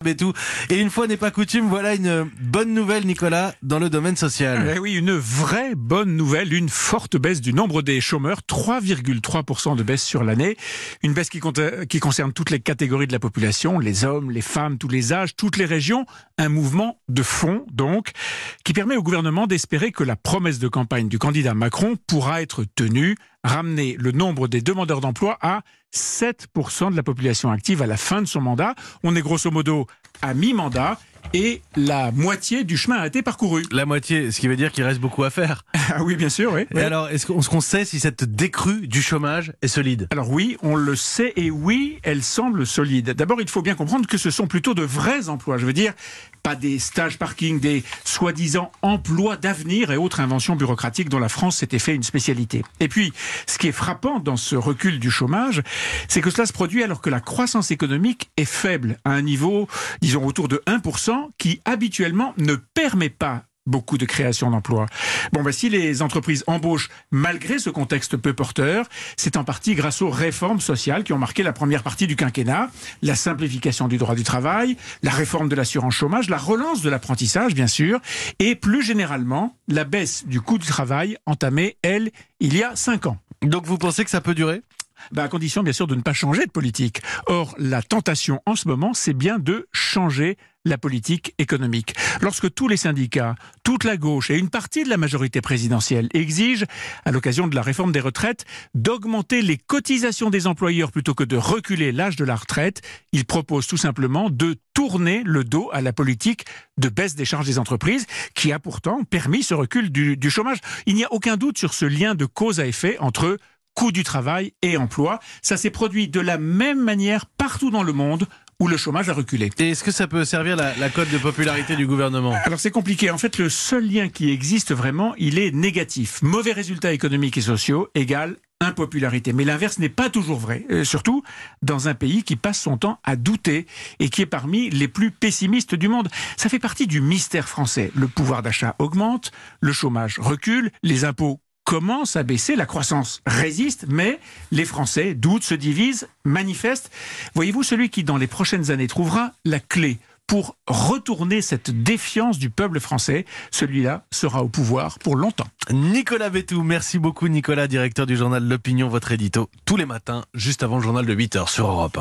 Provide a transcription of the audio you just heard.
Et tout. Et une fois n'est pas coutume, voilà une bonne nouvelle, Nicolas, dans le domaine social. Eh oui, une vraie bonne nouvelle, une forte baisse du nombre des chômeurs, 3,3% de baisse sur l'année. Une baisse qui concerne toutes les catégories de la population, les hommes, les femmes, tous les âges, toutes les régions. Un mouvement de fond, donc, qui permet au gouvernement d'espérer que la promesse de campagne du candidat Macron pourra être tenue, ramener le nombre des demandeurs d'emploi à 7% de la population active à la fin de son mandat. On est grosso modo à mi-mandat et la moitié du chemin a été parcouru. La moitié, ce qui veut dire qu'il reste beaucoup à faire. Ah oui, bien sûr, oui. Et alors, est-ce qu'on sait si cette décrue du chômage est solide ? Alors oui, on le sait et oui, elle semble solide. D'abord, il faut bien comprendre que ce sont plutôt de vrais emplois. Je veux dire, pas des stages parking, des soi-disant emplois d'avenir et autres inventions bureaucratiques dont la France s'était fait une spécialité. Et puis, ce qui est frappant dans ce recul du chômage, c'est que cela se produit alors que la croissance économique est faible, à un niveau, disons, autour de 1%, qui habituellement ne permet pas beaucoup de création d'emplois. Si les entreprises embauchent malgré ce contexte peu porteur, c'est en partie grâce aux réformes sociales qui ont marqué la première partie du quinquennat, la simplification du droit du travail, la réforme de l'assurance chômage, la relance de l'apprentissage, bien sûr, et plus généralement, la baisse du coût du travail entamée, elle, il y a 5 ans. Donc vous pensez que ça peut durer ? À condition, bien sûr, de ne pas changer de politique. Or, la tentation en ce moment, c'est bien de changer la politique économique. Lorsque tous les syndicats, toute la gauche et une partie de la majorité présidentielle exigent, à l'occasion de la réforme des retraites, d'augmenter les cotisations des employeurs plutôt que de reculer l'âge de la retraite, ils proposent tout simplement de tourner le dos à la politique de baisse des charges des entreprises, qui a pourtant permis ce recul du chômage. Il n'y a aucun doute sur ce lien de cause à effet entre coût du travail et emploi. Ça s'est produit de la même manière partout dans le monde où le chômage a reculé. Et est-ce que ça peut servir la cote de popularité du gouvernement ? Alors c'est compliqué. En fait, le seul lien qui existe vraiment, il est négatif. Mauvais résultats économiques et sociaux égale impopularité. Mais l'inverse n'est pas toujours vrai. Surtout dans un pays qui passe son temps à douter et qui est parmi les plus pessimistes du monde. Ça fait partie du mystère français. Le pouvoir d'achat augmente, le chômage recule, les impôts commence à baisser, la croissance résiste, mais les Français doutent, se divisent, manifestent. Voyez-vous, celui qui, dans les prochaines années, trouvera la clé pour retourner cette défiance du peuple français, celui-là sera au pouvoir pour longtemps. Nicolas Bétou, merci beaucoup Nicolas, directeur du journal L'Opinion, votre édito, tous les matins, juste avant le journal de 8h sur Europe 1.